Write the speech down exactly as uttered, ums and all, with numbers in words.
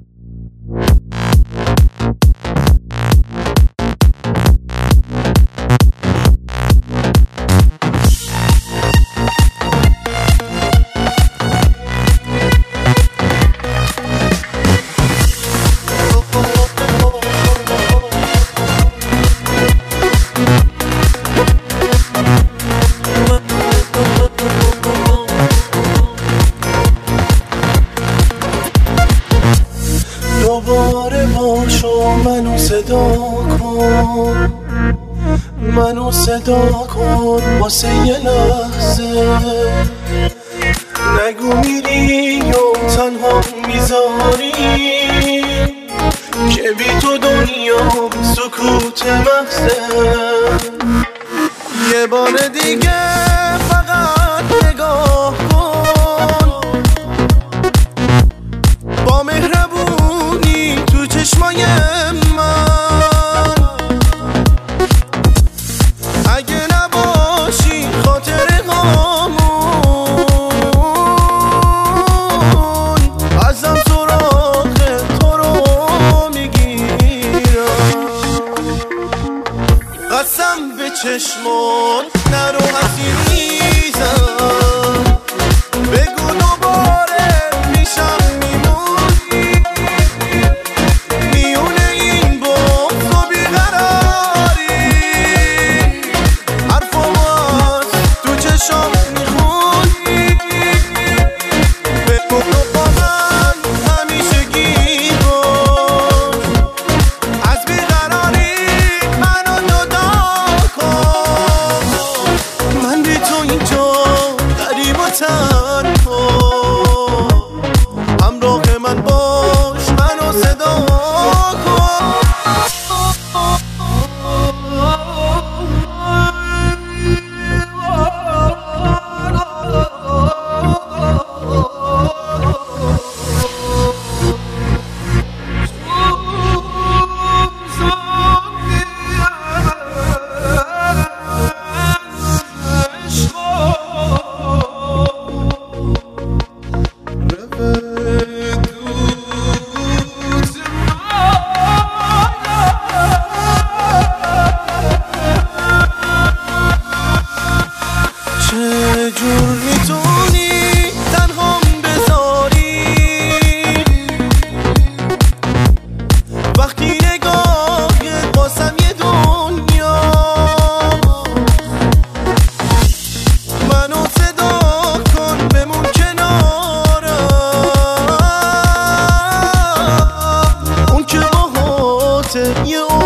دوباره باشو منو صدا کن، منو صدا کن واسه یه لحظه. نگو میری و تنها میذاری که بی تو دنیا سکوت محضه. یه بار دیگه فقط نگاه کن با مهربونی تو چشمای من. اگه نباشی خاطره هامون ازم سراغ تو رو میگیرم. قسم به چشمات نرو عزیزم، بگو دوباره میشم میمونی میونه این بغض و بیقراری. حرفم از تو چشم میخونی، بگو با من همیشگی باش. از بیقراری منو جدا کن، من بی تو اینجا غریب و تنها. همراه من باش منو صدا کن. چجور میتونی تنهام بذاری وقتی نگاهت باسم یه دنیا. منو صدا کن بمون کنارم، اون که باهاته یه